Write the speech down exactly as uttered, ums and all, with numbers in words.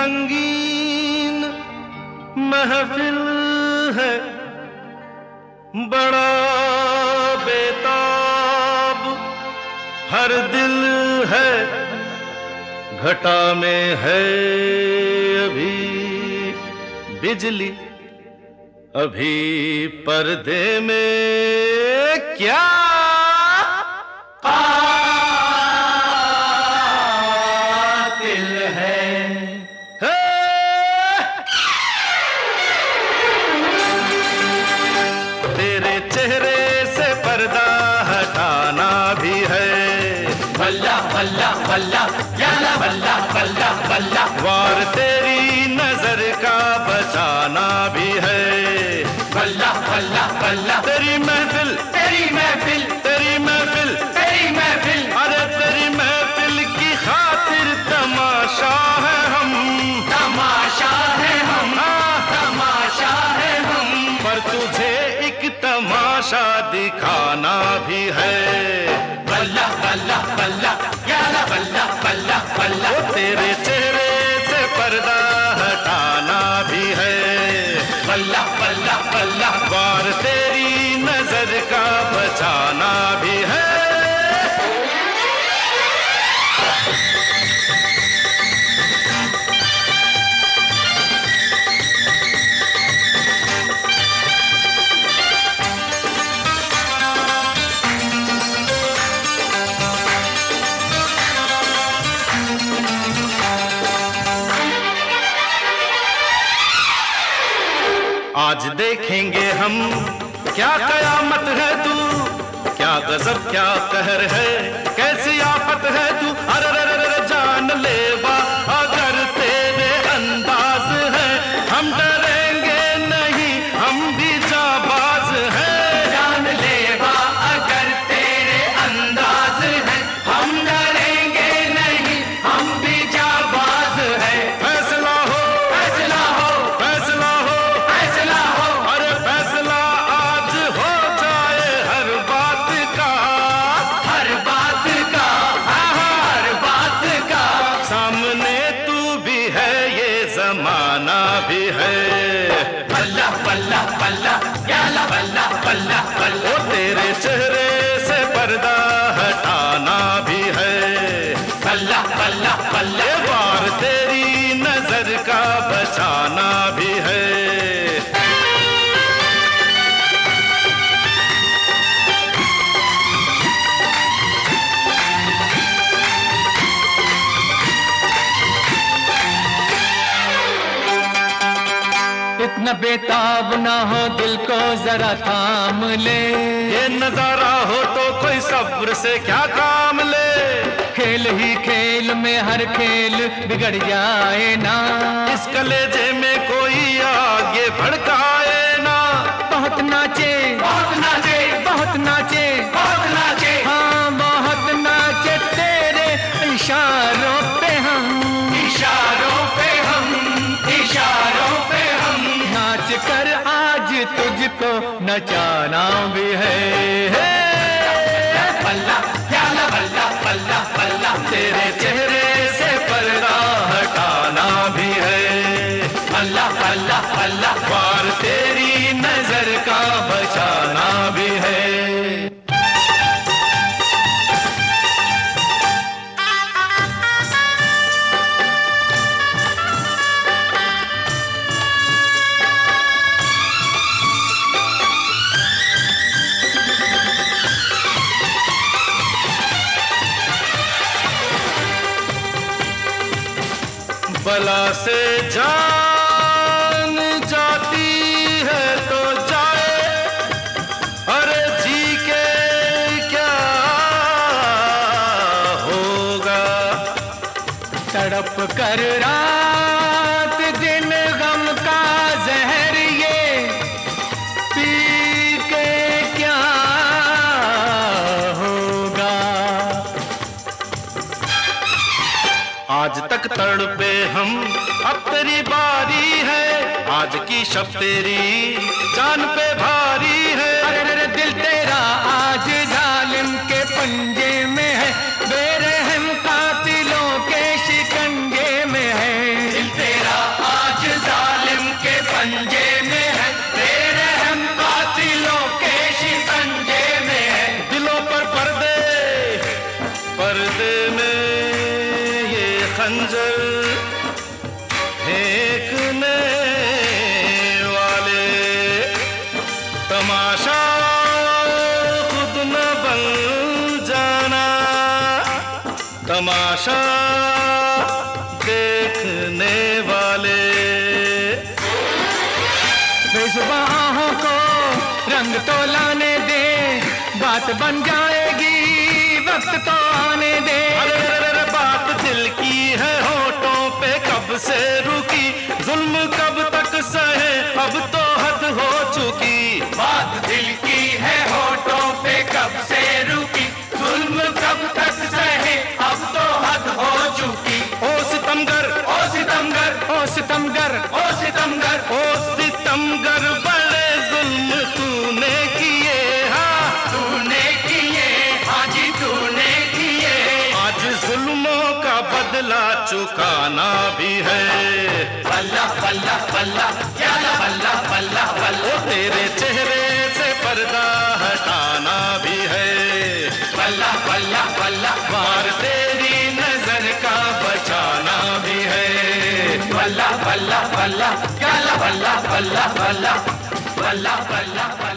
रंगीन महफिल है, बड़ा बेताब हर दिल है, घटा में है अभी बिजली, अभी पर्दे में क्या कातिल है। तेरे चेहरे से पर्दा हटाना भी है, बल्ला बल्ला बल्ला याला बल्ला बल्ला बल्ला, वार तेरी नजर का बचाना भी है, बल्ला बल्ला बल्ला, तेरी महफिल तेरी महफिल तेरी महफिल तेरी महफिल, अरे तेरी महफिल की खातिर तमाशा है हम, तमाशा है हम, हाँ, तमाशा है हम, पर तुझे एक तमाशा दिखाना भी है, बल्ला बल्ला बल्ला याला बल्ला बल्ला बल्ला, वो तेरे चेहरे से पर्दा हटाना भी है, बल्ला बल्ला बल्ला, वार तेरी नजर का बचाना भी है। आज देखेंगे हम क्या कयामत है तू, क्या गजब क्या कहर है, कैसी आफत है तू, अरे रे रे रे जान लेवा अगर तेरे अंदाज है, हम डरेंगे नहीं हम भी जाबाज हैं, जान लेवा अगर तेरे अंदाज है, हम डरेंगे नहीं हम भी जाबाज हैं, फैसला हो फैसला हो फैसला हो फैसला हो, अरे फैसला आज हो जाए हर बात का, हर बात का हर बात का, सामने तू भी है ये जमाना भी है, बल्ला बल्ला बल्ला याला बल्ला बल्ला बल्ला, वो तेरे चेहरे से पर्दा हटाना भी है, बल्ला बल्ला बल्ला, ये वार तेरी नजर का बचाना भी है। इतना बेताब ना हो दिल को जरा थाम ले, ये नजारा हो तो कोई सब्र से क्या काम ले, खेल ही खेल में हर खेल बिगड़ जाए ना, इस कलेजे में कोई आगे भड़काए ना, बहुत नाचे बहुत नाचे बहुत नाचे बहुत नाचे, हाँ बहुत नाचे तेरे इशारों पे हम, इशारों पे हम इशारों पे हम, नाच कर आज तुझको नचाना भी है, बल्ला याला बल्ला बल्ला बल्ला, तेरे चेहरे से पर्दा हटाना भी है, बल्ला बल्ला बल्ला, वार तेरी नजर का बचाना भी है। बला से जान जाती है तो जाए, अरे जी के क्या होगा, तड़प कर रात दिन गम का जहर ये पी के क्या होगा, आज तक तड़पे हम अब तेरी बारी है, आज की शब तेरी जान पे भारी है, अरे अरे दिल तेरा आज जालिम के पंजे में है, बेरहम कातिलों के शिकंजे में है, दिल तेरा पर्दे में ये खंजर फेंकने वाले तमाशा खुद न बन जाना, तमाशा देखने वाले। बेजुबाहों को रंग तो लाने दे, बात बन जाएगी वक्त तो आने दे। अरे अरे अरे बात दिल की है होठों पे कब से रुकी, जुल्म कब तक सहे अब तो हद हो चुकी। बात दिल की है होठों पे कब से रुकी, जुल्म कब तक सहे अब तो हद हो चुकी। ओ सितमगर, ओ सितमगर, ओ सितमगर, ओ सितमगर, ओ सितमगर बड़े जुल्म तूने किए, हाँ तूने किए, हाँ जी तूने किए। आज जुल्मों का बदला चुकाना भी है। बल्ला बल्ला बल्ला याला बल्ला बल्ला बल्ला, ओ तेरे चेहरे से पर्दा हटाना भी है। बल्ला बल्ला बल्ला बार तेरी नजर का बचाना भी है। बल्ला बल्ला बल्ला याला बल्ला बल्ला बल्ला, बल्ला बल्ला।